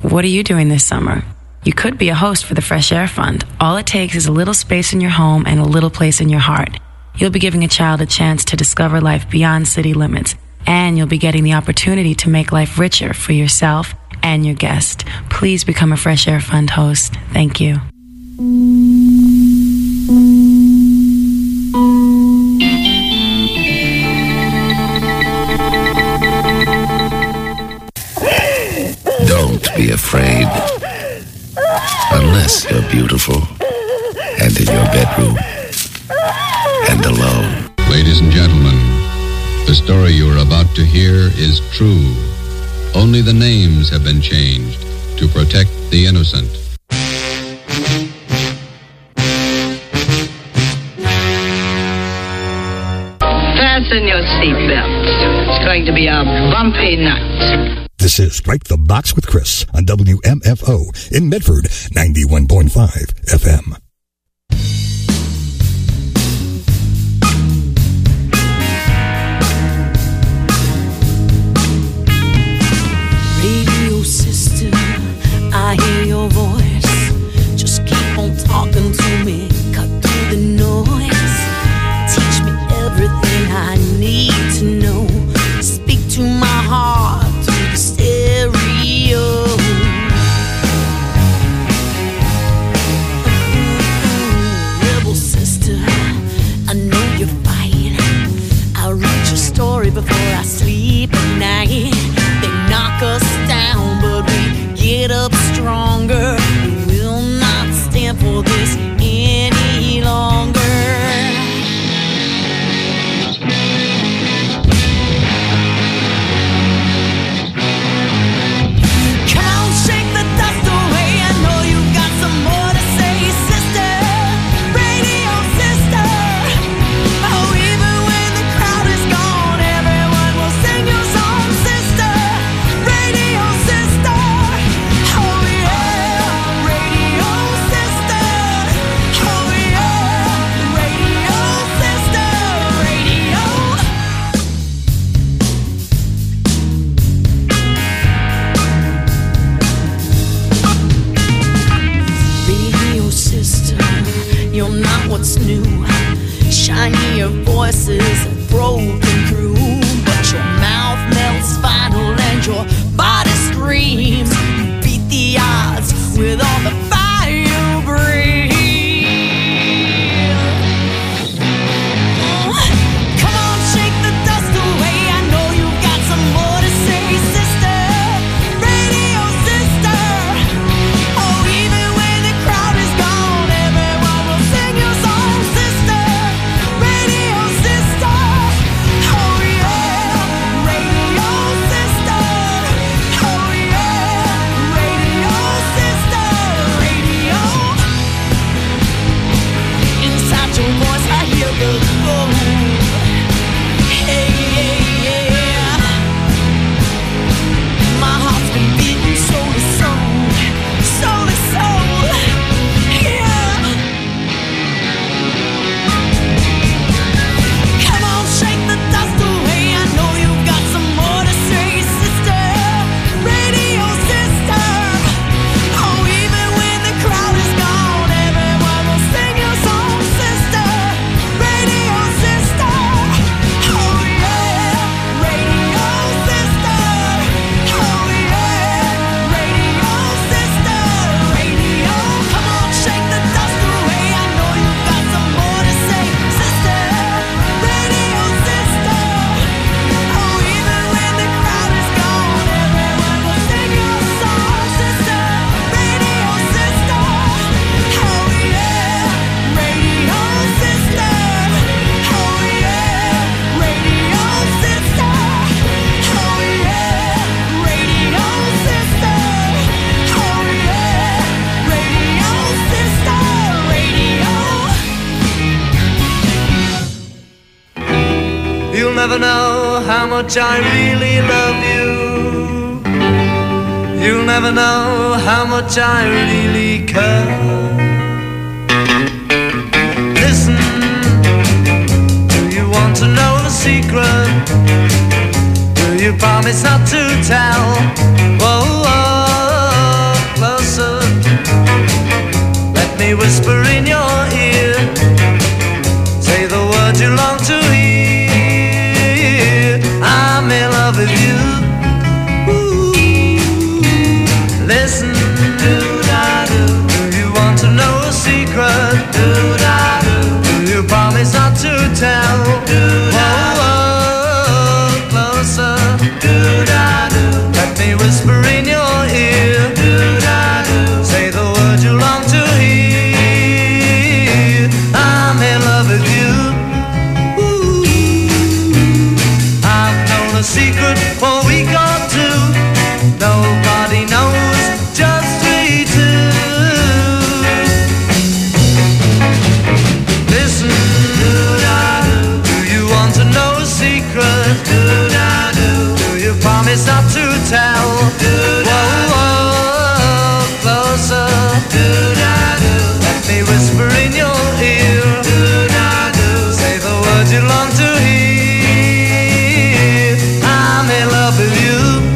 What are you doing this summer? You could be a host for the Fresh Air Fund. All it takes is a little space in your home and a little place in your heart. You'll be giving a child a chance to discover life beyond city limits, and you'll be getting the opportunity to make life richer for yourself and your guest. Please become a Fresh Air Fund host. Thank you. Don't be afraid. Unless you're beautiful and in your bedroom and alone. Ladies and gentlemen, the story you are about to hear is true. Only the names have been changed to protect the innocent. Fasten your seatbelts. It's going to be a bumpy night. This is Strike the Box with Chris on WMFO in Medford, 91.5 FM. Radio sister, I hear your voice. Just keep on talking to me, cut through the noise. Teach me everything I need to know. Speak to my heart through the stereo. Rebel sister, I know you're fine. I'll read your story before I sleep at night. They knock us down, but we get up stronger. We will not stand for this any longer. What's new? Shinier voices have broken through, but your mouth melts final and your body screams. You beat the odds with all the fire you breathe. Come on, shake the dust away. I know you've got some more to say, sister. Radio sister. Oh, even when the crowd is gone, everyone will sing your song, sister. Radio sister. Oh yeah, radio sister. Oh yeah, radio sister. Radio. Inside your voice I hear the glow. Hey, yeah, yeah. My heart's been beating soul to soul, soul to soul. Yeah. Come on, shake the dust away. I know you've got some more to say, sister. Radio sister. Oh, even when the crowd is gone, everyone will sing your song, sister. Radio sister. Oh yeah, radio sister. Oh yeah, radio sister. Radio. Come on, shake the dust away. I know you've got some more to say, sister. Radio sister. Oh, even when the crowd is gone, everyone will sing your song, sister. Radio sister. Oh yeah, radio sister. Oh yeah, radio sister. Oh yeah, radio sister. Oh yeah, radio sister. Radio. You'll never know how much I really love you. You'll never know how much I really care. Listen, do you want to know the secret? Do you promise not to tell? Whoa, whoa. me whisper in your ear. Say the words you long to hear. I'm in love with you. Ooh. Listen, do-da-do. Do you want to know a secret? Do-da-do. Do you promise not to tell? Do-da-do. Closer. Do-da-do. Let me whisper in your ear. Do-da-do. Say the words you long to hear. I'm in love with you. Ooh. I've known a secret for a week or two. Nobody knows, just we two. Listen, do-da-do. Do you want to know a secret? Do-da-do. Do you promise not to tell? Do-da-do. Whoa, closer. Do-da-do. Let me whisper in your ear. Do-da-do. Say the words you long to hear. I'm in love with you.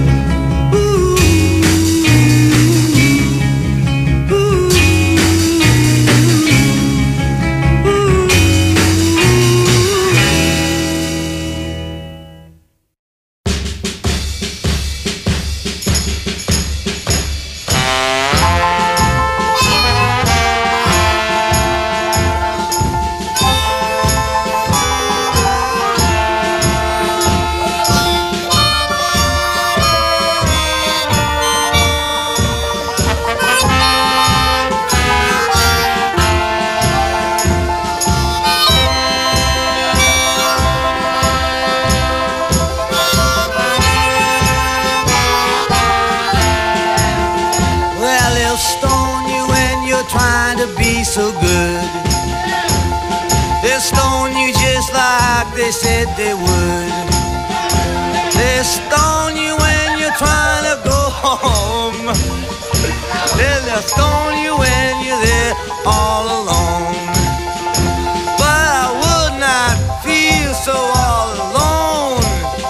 Well, they'll stone you when you're trying to be so good. They'll stone you just like they said they would. They'll stone you when you're trying to go home. They'll stone you when you're there all alone. But I would not feel so all alone.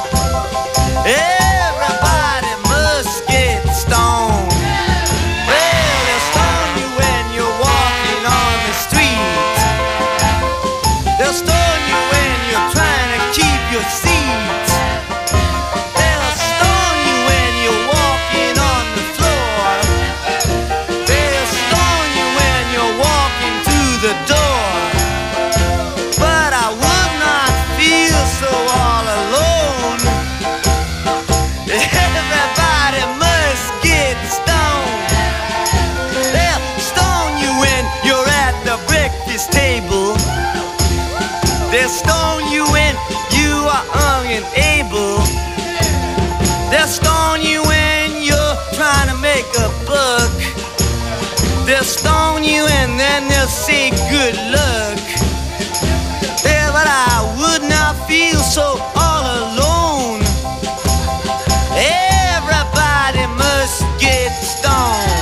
Everybody must get stoned. Well, they'll stone you when you're walking on the street. They'll stone you when you're trying to keep your seat. They'll stone you when you're walking on the floor. They'll stone you when you're walking through the door. But I would not feel so all alone. Everybody must get stoned. They'll stone you when you're at the breakfast table. They'll stone you when you are unable. They'll stone you when you're trying to make a buck. They'll stone you and then they'll say good luck. Yeah, but I would not feel so all alone. Everybody must get stoned.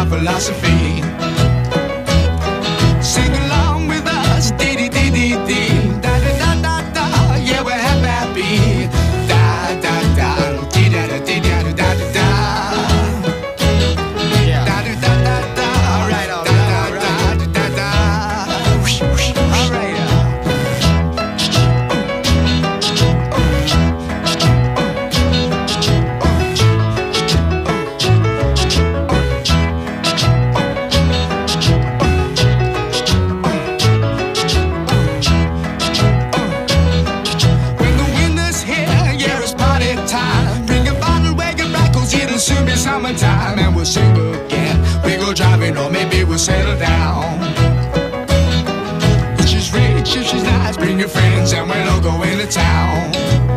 our philosophy. Sing along with us, dee dee dee dee dee, da da da da da. Yeah, we're happy, da da da, dee da da dee da da da da. Yeah, da da da da da. All right, all right, all right, da da da. All right. Summertime and we'll sing again. We go driving or maybe we'll settle down. If she's rich, if she's nice, bring your friends and we'll all go into town.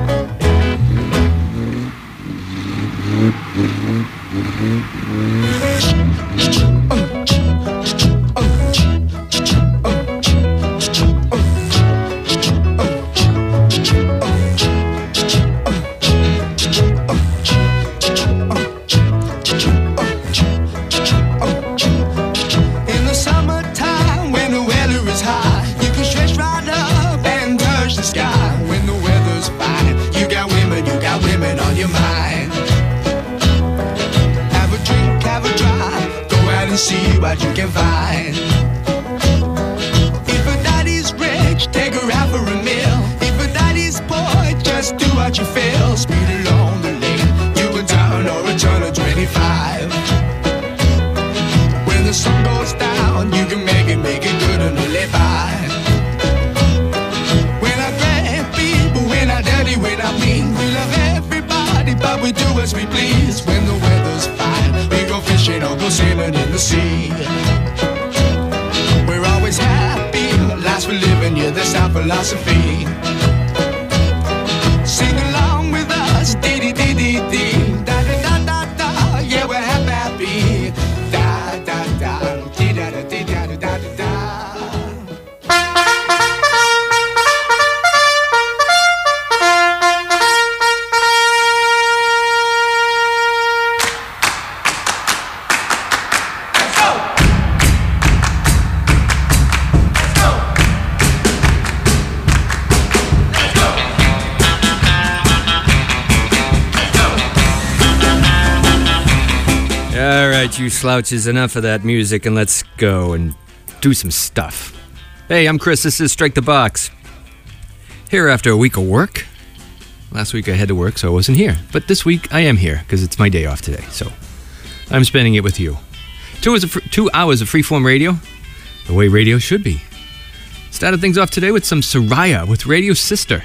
See what you can find. If a daddy's rich, take her out for a meal. If a daddy's poor, just do what you feel. Speed along the lane, you can turn or return to 25. When the sun goes down, you can make it good and live by. We're not great people, we're not dirty, we're not mean. We love everybody, but we do as we please. When the weather's fine, we go fishing or go sailing in the sea. We're always happy, life's for living, yeah, that's our philosophy. Sing along with us, dee dee dee dee dee, da da da da da, yeah, we're happy, da da da, dee da da dee da da da da da. All right, you slouches, enough of that music and let's go and do some stuff. Hey, I'm Chris, this is Strike the Box. Here after a week of work. Last week I had to work, so I wasn't here. But this week I am here, because it's my day off today, so I'm spending it with you. 2 hours of freeform radio, the way radio should be. Started things off today with some Soraya with Radio Sister.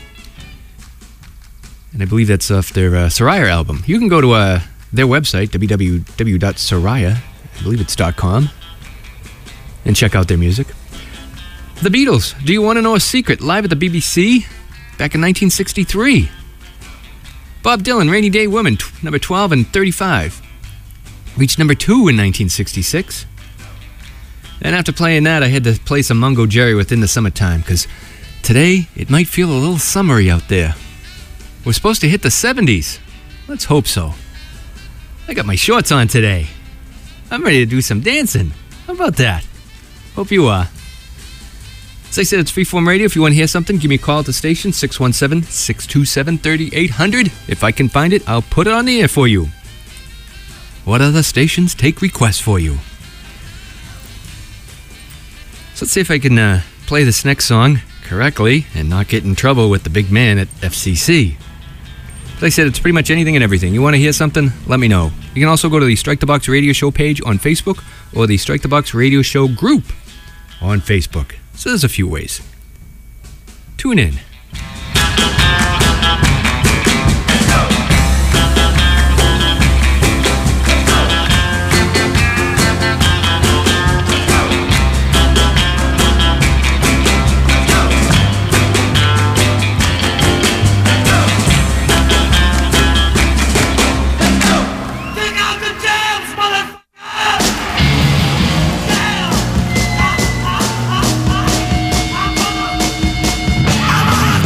And I believe that's off their Soraya album. You can go to their website, www.soraya, I believe it's .com, and check out their music. The Beatles, Do You Want to Know a Secret? Live at the BBC back in 1963. Bob Dylan, Rainy Day Woman, number 12 and 35. Reached number 2 in 1966. And after playing that, I had to play some Mungo Jerry within the summertime, because today it might feel a little summery out there. We're supposed to hit the 70s. Let's hope so. I got my shorts on today. I'm ready to do some dancing. How about that? Hope you are. As I said, it's freeform radio. If you want to hear something, give me a call at the station, 617-627-3800. If I can find it, I'll put it on the air for you. What other stations take requests for you? So let's see if I can play this next song correctly and not get in trouble with the big man at FCC. As I said, it's pretty much anything and everything. You want to hear something? Let me know. You can also go to the Strike the Box Radio Show page on Facebook or the Strike the Box Radio Show group on Facebook. So there's a few ways. Tune in. I'm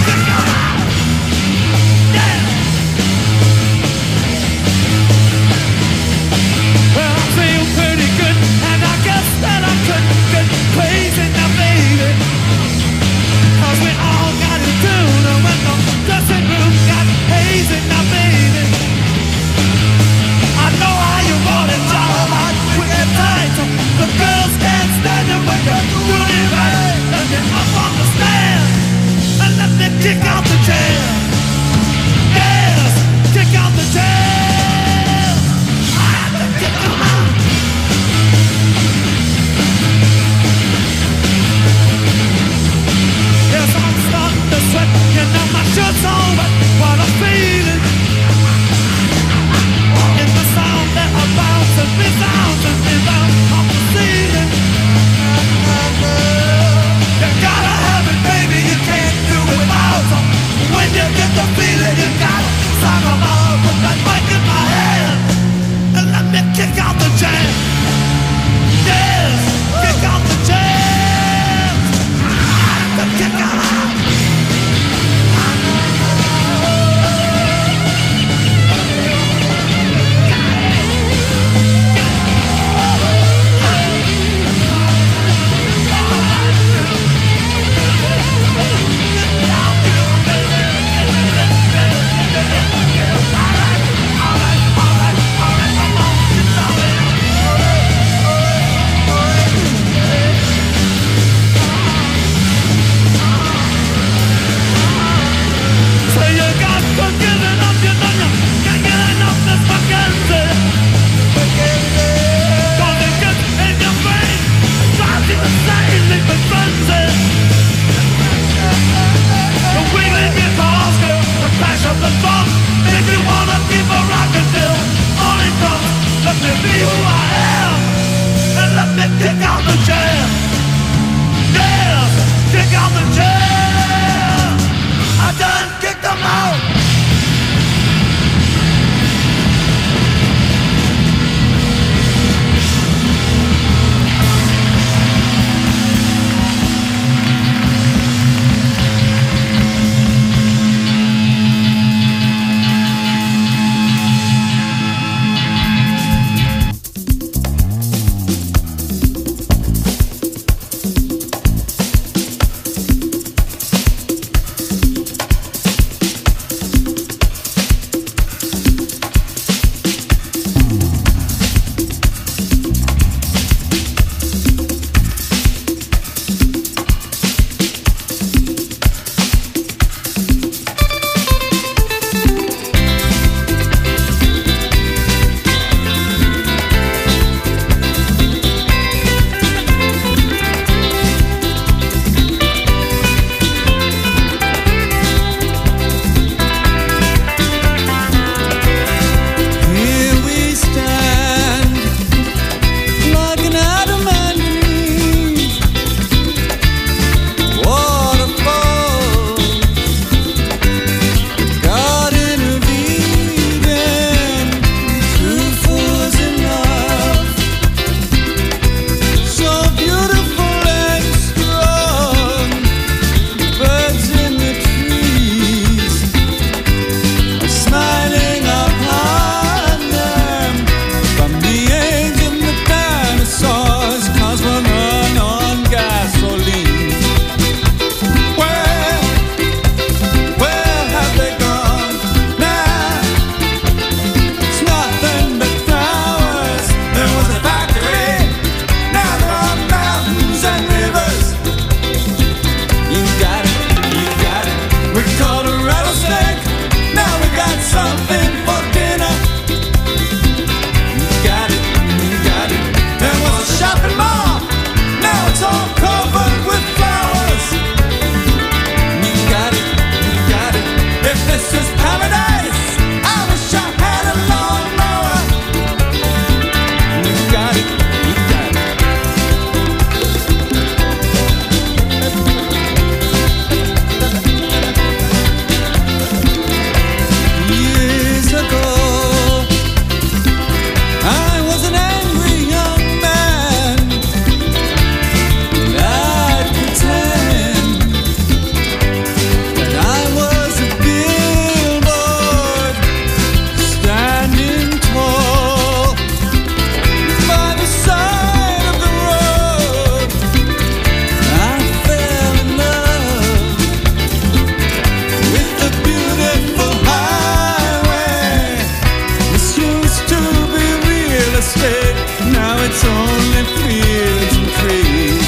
estate, now it's only fields and trees.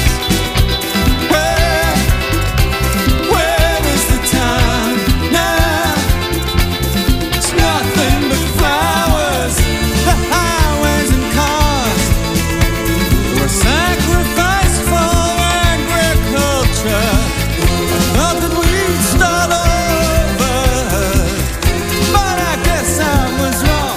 Where is the town now? It's nothing but flowers, the highways and cars were sacrificed for agriculture. I thought that we'd start over, but I guess I was wrong.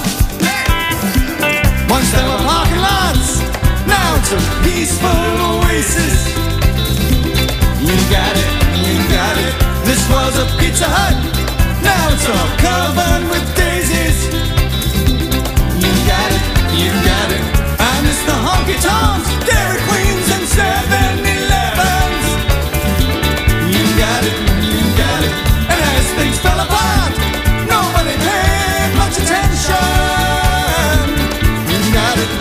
Once there were parking lots, now it's a peaceful oasis. You got it, this was a Pizza Hut, now it's all covered with daisies. You got it, I miss the honky-tonks, Dairy Queens and 7-Elevens. You got it, and as things fell apart, nobody paid much attention. You got it.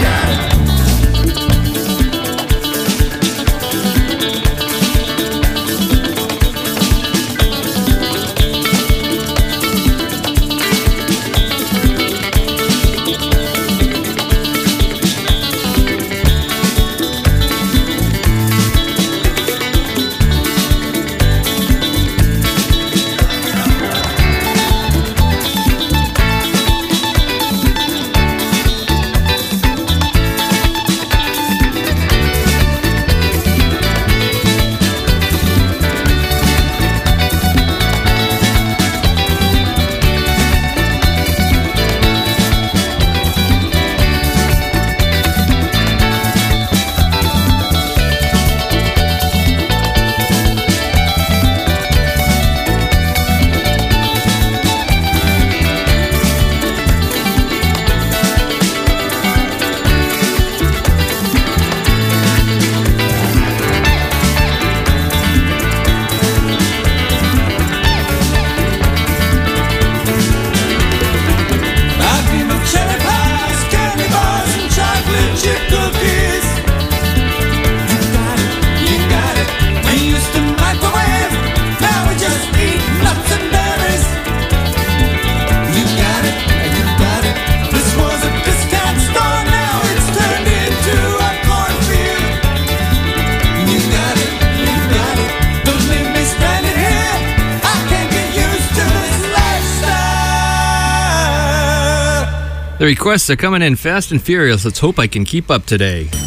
The requests are coming in fast and furious. Let's hope I can keep up today. You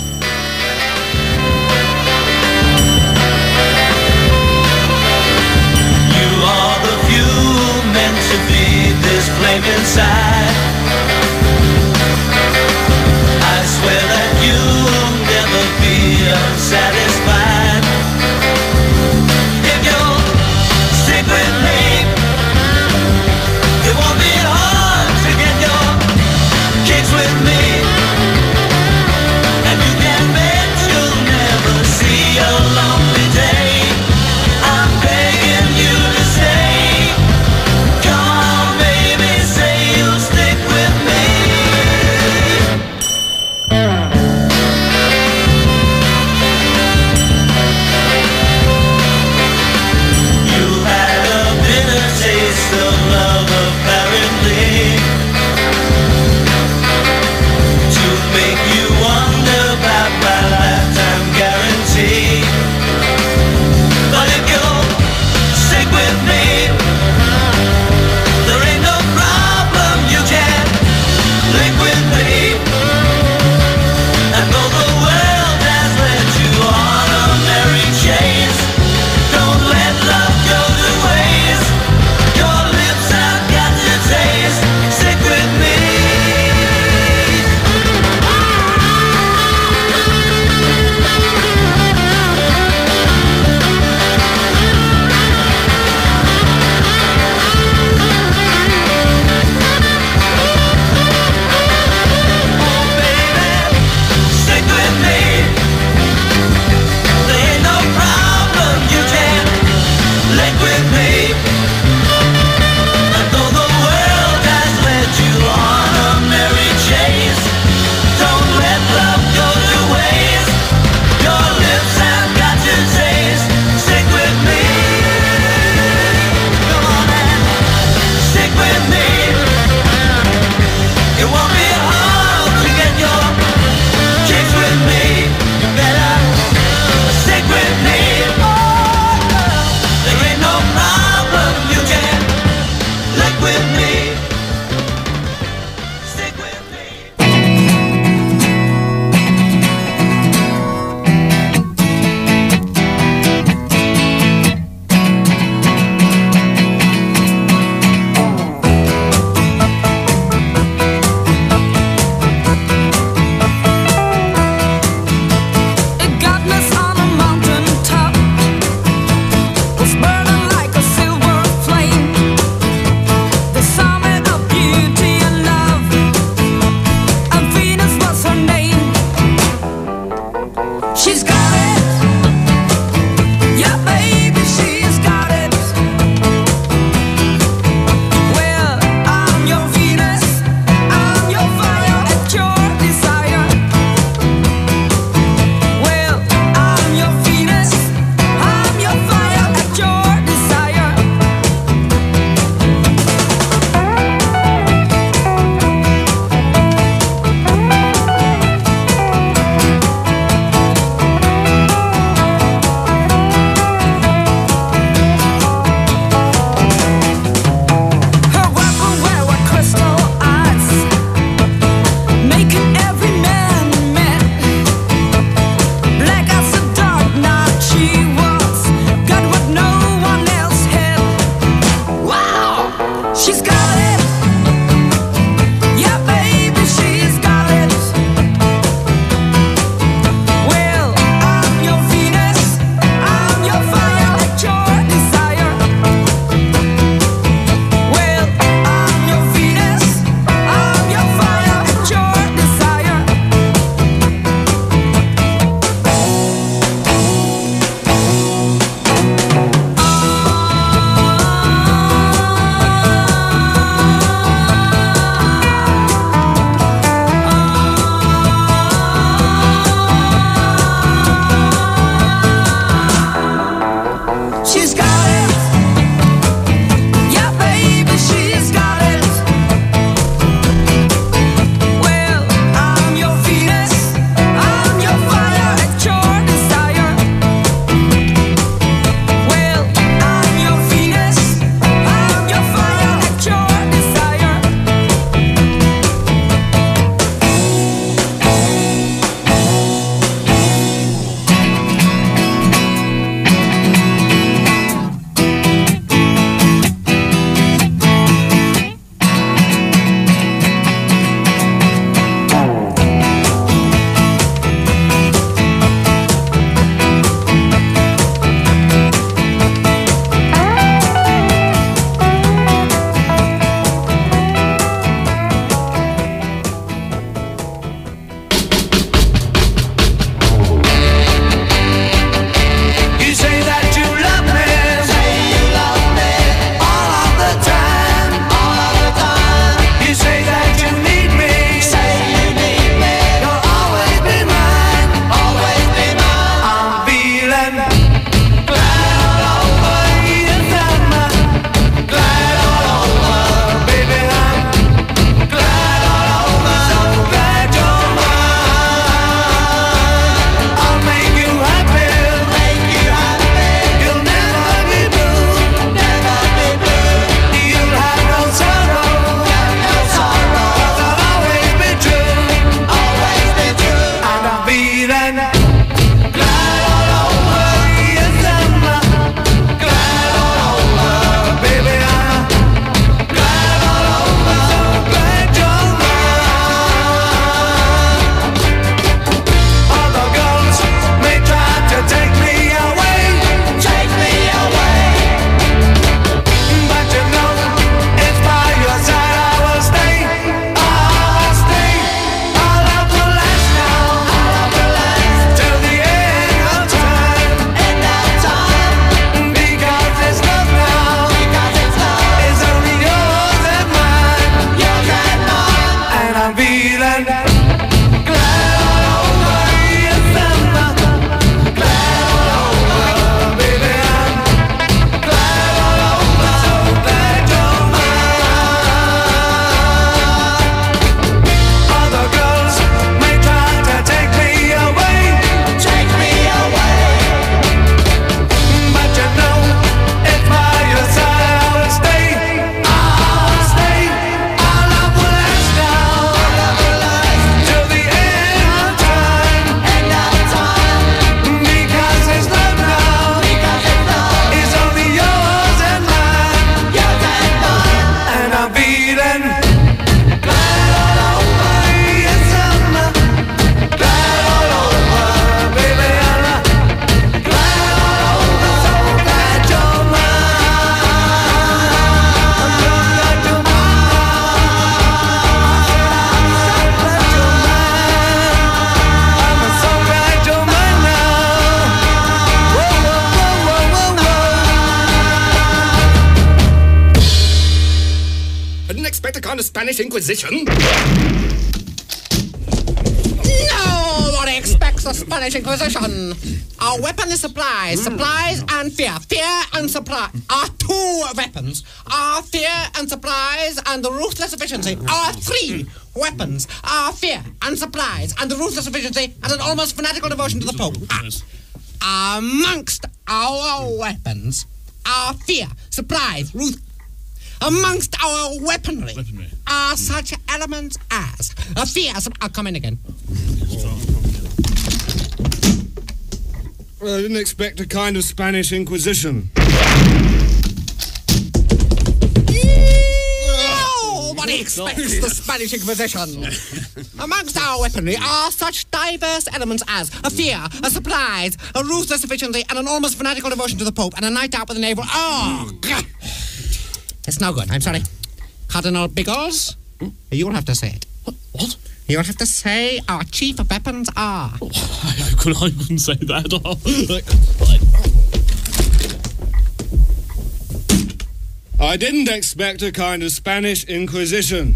are the fuel meant to feed this flame inside. I swear that you'll never be unsatisfied. If you'll stick with me, it won't be hard to get your kicks with me. And you can bet you'll never see a lonely day. I'm begging you to stay. Come on, baby, say you'll stick Spanish Inquisition? Nobody expects the Spanish Inquisition. Our weapon is supplies. Supplies and fear. Fear and supply are two weapons. Our fear and supplies and the ruthless efficiency are three weapons. Our fear and supplies and the ruthless efficiency and an almost fanatical devotion to the Pope. Amongst our weapons, our fear, supplies, amongst our weaponry are such elements as a fear. I'll come in again. Well, I didn't expect a kind of Spanish Inquisition. Nobody expects the Spanish Inquisition. Amongst our weaponry are such diverse elements as a fear, a supplies, a ruthless efficiency, and an almost fanatical devotion to the Pope, and a night out with a naval. Oh, God. It's no good. I'm sorry. Cardinal Biggles, you'll have to say it. What? You'll have to say our chief weapons are. I couldn't say that. I didn't expect a kind of Spanish Inquisition.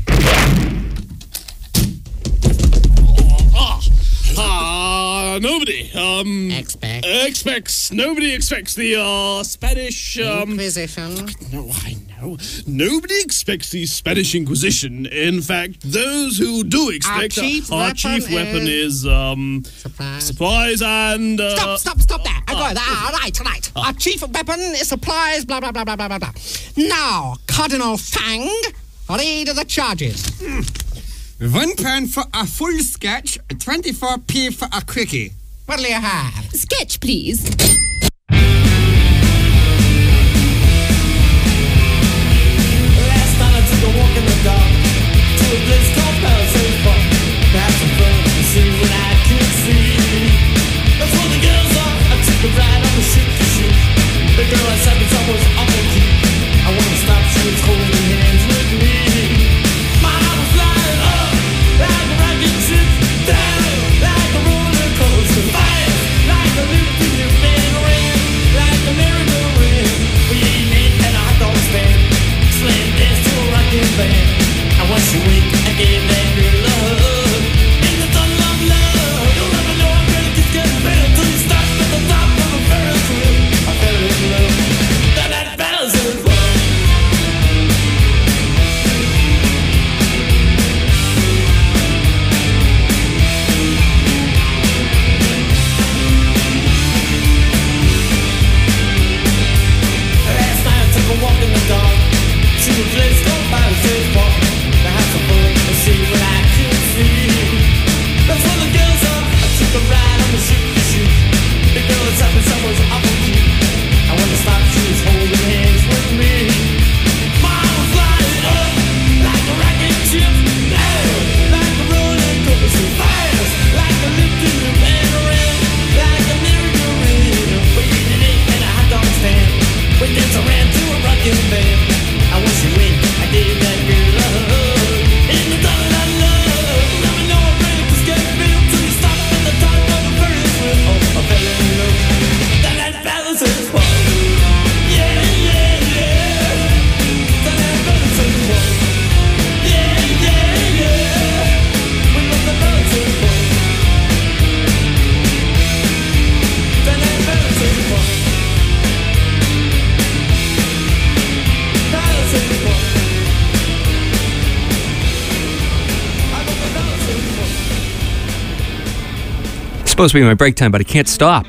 Nobody expects the Spanish Inquisition. No, I know. Nobody expects the Spanish Inquisition. In fact, those who do expect our chief weapon is supplies and Stop there. I got that. Right. Our chief weapon is supplies, blah, blah, blah, blah, blah, blah, blah. Now, Cardinal Fang, read the charges. £1 for a full sketch, 24p for a quickie. What'll you have? Sketch, please. Last night I took a walk in the dark to a place called Palisades Park. Perhaps some fun to see what I could see. That's where the girls are. I took a ride on the ship to shoot. The girl I sat beside was awful cute. I wanted to stop, she was holding hands with me. My heart was flying up like a rocket ship, down like a roller coaster, fire like a loop in your bed, ring like a merry-go-round. We ate at a hot dog stand, slam dance to a rockin' band. I watched you wink, I gave that girl love. In the thunder of love, you'll never know how good it gets getting better till you stop at the top of a Ferris wheel. I fell in love. That balance is love. Last night I took a walk in the dark to a place called Palisades Park. The house of fun to see what I could see. That's where the girls are. I took a ride on the ship to shoot. The girl that's up in someone's awful cute. I wanted to stop, she was holding hands with me. My heart was flying up like a rocket ship, down like a roller coaster, fast like a lift in the band, around like a merry-go-round. We did it at a hot dog stand. We danced around to a rockin' band. I wish you win, I gave that girl love. In the dark I love. Never know how great it could feel till you stop at the top of a Ferris wheel. Oh, I fell in love. That balance is love. Yeah, yeah, yeah. That balance is love. Yeah, yeah, yeah. We love the balance is love. That balance is love. Balance is love. I love the balance is love. It's supposed to be my break time, but I can't stop.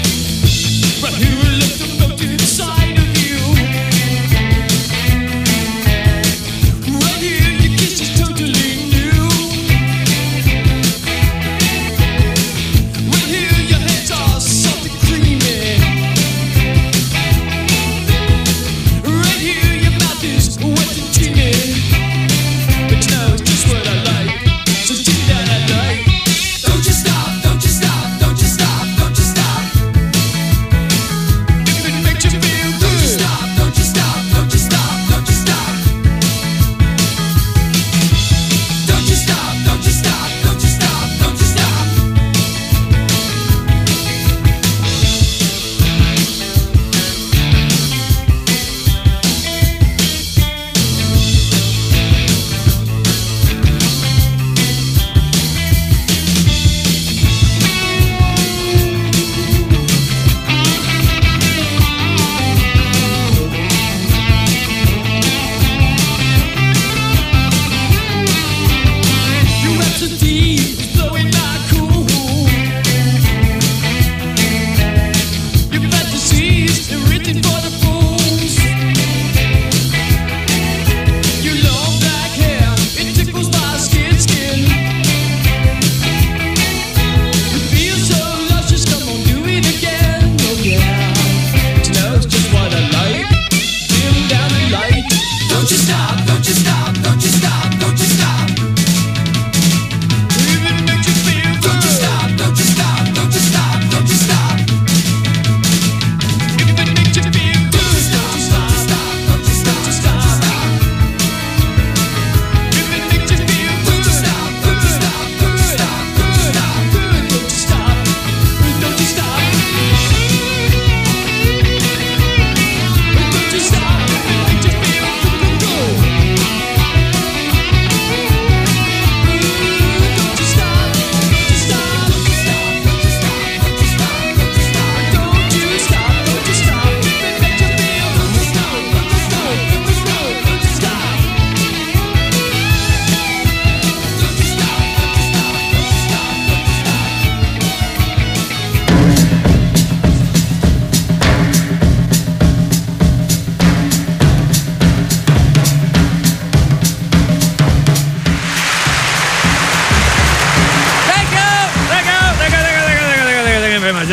But who left the boat inside of you?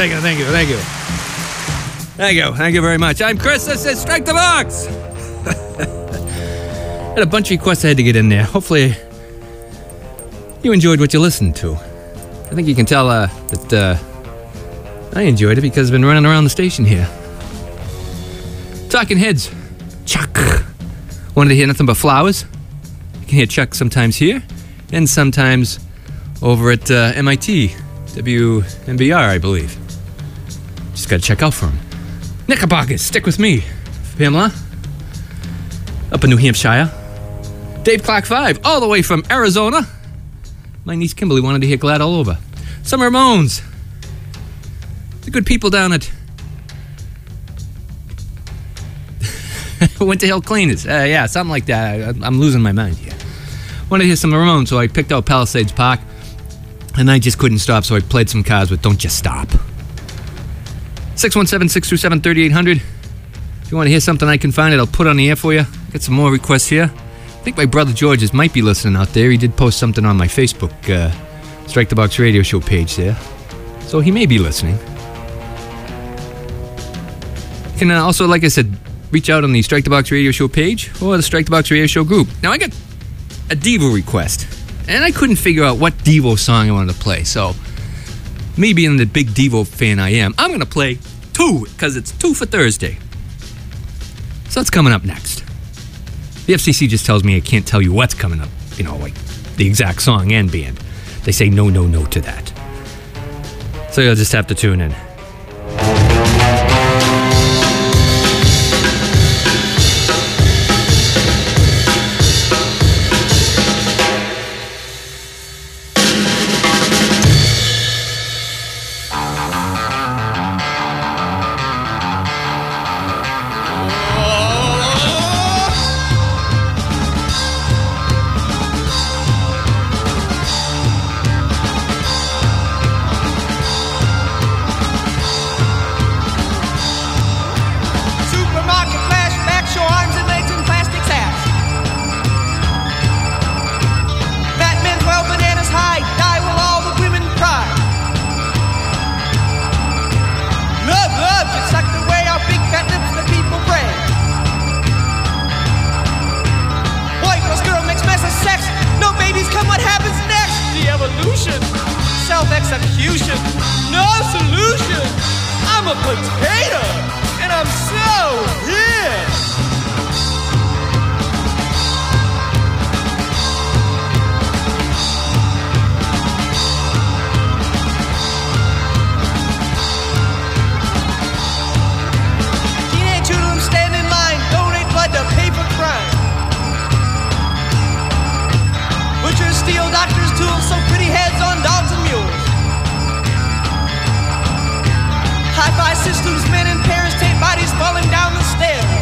Thank you very much. I'm Chris. This is Strike the Box. Had a bunch of requests I had to get in there. Hopefully, you enjoyed what you listened to. I think you can tell that I enjoyed it because I've been running around the station here. Talking Heads. Chuck. Wanted to hear nothing but flowers? You can hear Chuck sometimes here and sometimes over at MIT, WNBR, I believe. Just gotta check out for him. Knickerbockers, stick with me. Pamela. Up in New Hampshire. Dave Clark 5, all the way from Arizona. My niece Kimberly wanted to hear Glad All Over. Some Ramones. The good people down at Winter Hill Cleaners. Yeah, something like that. I'm losing my mind here. Wanted to hear some Ramones, so I picked out Palisades Park. And I just couldn't stop, so I played some cars with Don't Just Stop. 617-627-3800. If you want to hear something I can find it, I'll put on the air for you. Got some more requests here. I think my brother George might be listening out there. He did post something on my Facebook Strike the Box radio show page there. So he may be listening. You can also, like I said, reach out on the Strike the Box radio show page or the Strike the Box radio show group. Now, I got a Devo request, and I couldn't figure out what Devo song I wanted to play. So, me being the big Devo fan I am, I'm going to play 2, because it's 2 for Thursday. So that's coming up next. The FCC just tells me I can't tell you what's coming up, like the exact song and band. They say no to that. So you'll just have to tune in. Self-execution, no solution. I'm a potato, and I'm so pissed. Teenage hoodlums stand in line, donate blood to pay for crime. Butchers steal doctors' tools, so pretty heads on dogs and mules. Hi-fi systems, men and parents take bodies falling down the stairs.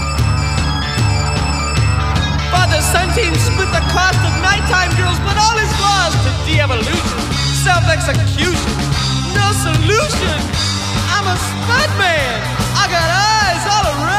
Father-son teams split the cost of nighttime girls, but all is lost to de-evolution. Self-execution, no solution. I'm a spud man. I got eyes all around.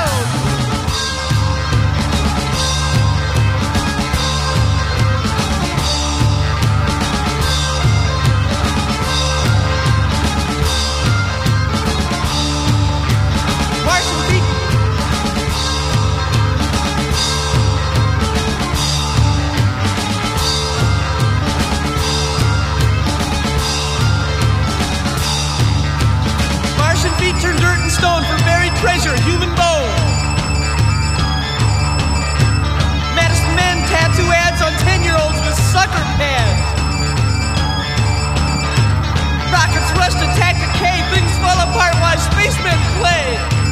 Turn dirt and stone for buried treasure, human bone. Madison men tattoo ads on 10-year-olds with sucker pads. Rockets rush to attack a cave, things fall apart while spacemen play.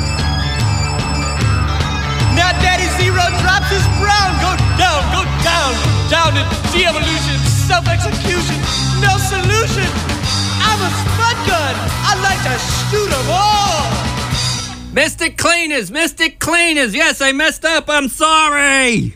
Now Daddy Zero drops his brown, go down to de-evolution, self-execution, no solution. I'm a spud gun. I like to shoot 'em all. Mystic Cleaners. Yes, I messed up. I'm sorry.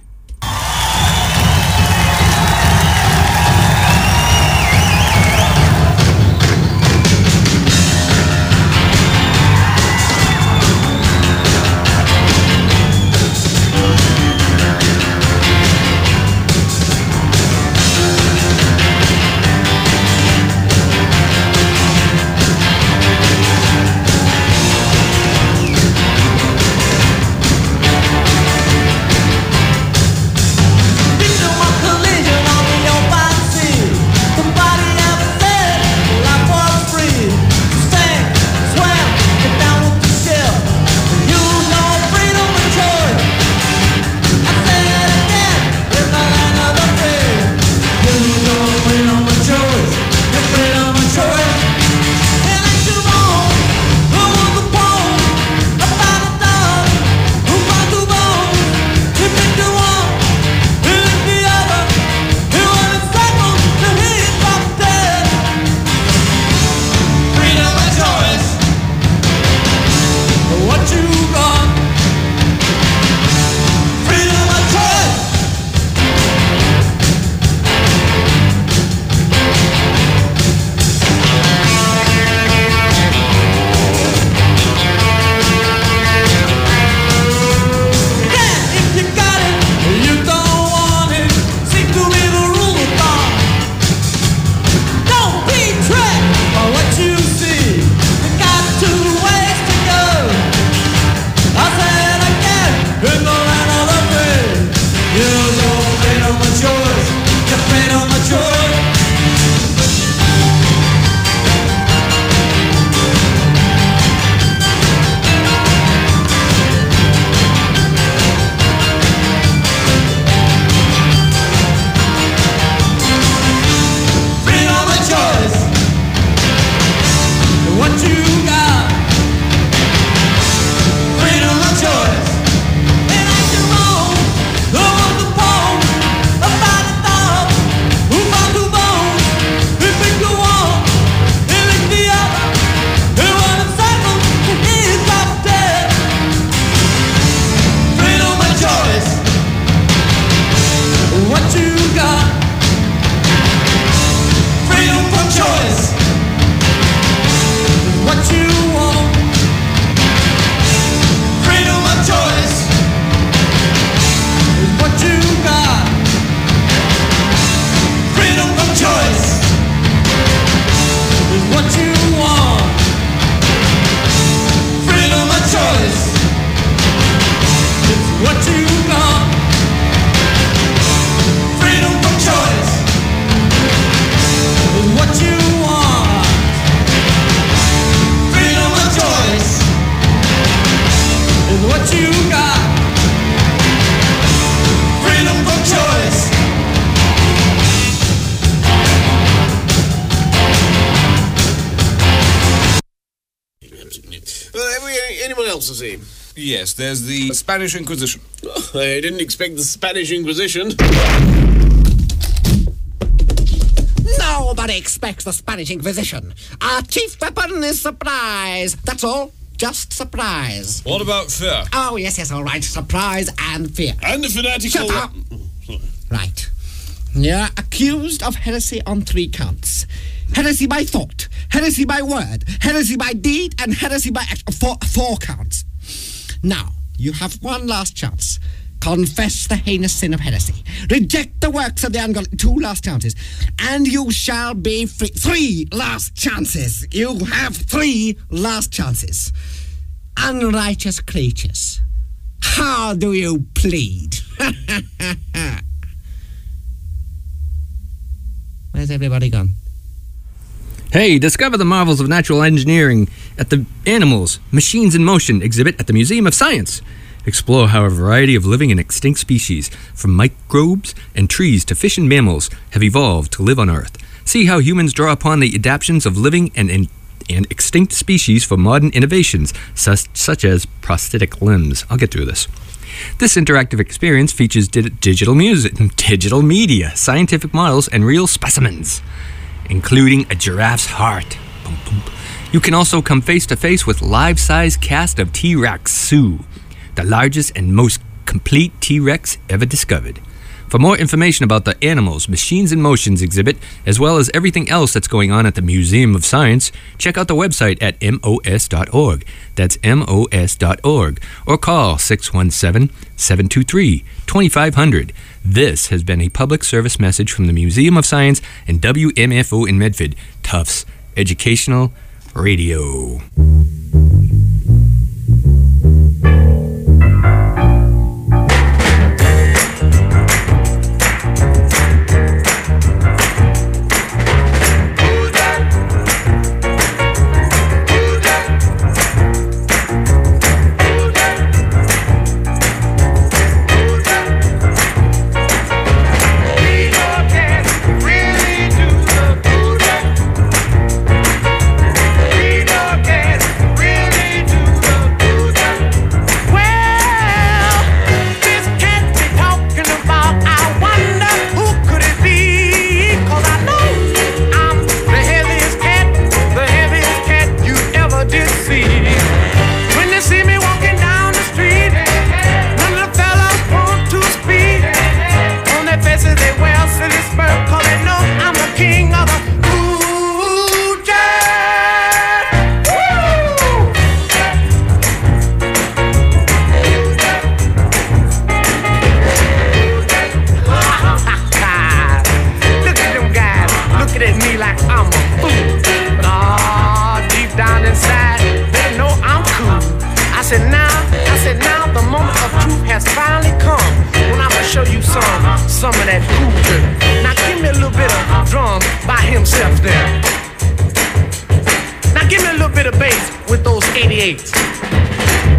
you got? Freedom of choice. Yeah, if you got it, you don't want it. Seem to be the rule of thumb. Don't be tricked by what you see. You got 2 ways to go. I said again, in the land of the free. Use your freedom of choice. Your freedom of choice. Freedom of choice. What you got? Freedom of choice. It ain't your own. Who wants the bone? About the dog. Who found the bone? Who picked the one? Who licked the other? Who won a cycle? He's up dead. Freedom of choice. What you got? Freedom from choice. What you want? Freedom of choice. Is what you got. Freedom from choice. Is what you want. Freedom of choice. Is what you got. Freedom from choice. Is what you want. Freedom of choice is what you got. Freedom from choice. Anyone else to see? Yes, there's the Spanish Inquisition. Oh, I didn't expect the Spanish Inquisition. Nobody expects the Spanish Inquisition. Our chief weapon is surprise. That's all. Just surprise. What about fear? Oh, yes, all right. Surprise and fear. And the fanatical... Shut up. Right. You're accused of heresy on 3 counts. Heresy by thought, heresy by word, heresy by deed, and heresy by act. 4 counts. Now, you have one last chance. Confess the heinous sin of heresy. Reject the works of the ungodly. 2 last chances. And you shall be free. 3 last chances. You have 3 last chances. Unrighteous creatures. How do you plead? Where's everybody gone? Hey, discover the marvels of natural engineering at the Animals, Machines in Motion exhibit at the Museum of Science. Explore how a variety of living and extinct species, from microbes and trees to fish and mammals, have evolved to live on Earth. See how humans draw upon the adaptations of living and extinct species for modern innovations, such as prosthetic limbs. I'll get through this. This interactive experience features digital media, scientific models, and real specimens, including a giraffe's heart. Boom, boom. You can also come face-to-face with life-size cast of T-Rex Sue, the largest and most complete T-Rex ever discovered. For more information about the Animals, Machines in Motions exhibit, as well as everything else that's going on at the Museum of Science, check out the website at mos.org. That's mos.org. Or call 617-723-2500. This has been a public service message from the Museum of Science and WMFO in Medford, Tufts Educational Radio. Really do the said, now the moment of truth has finally come. When I'ma show you some of that cool dirt. Now give me a little bit of drum by himself there. Now give me a little bit of bass with those 88s.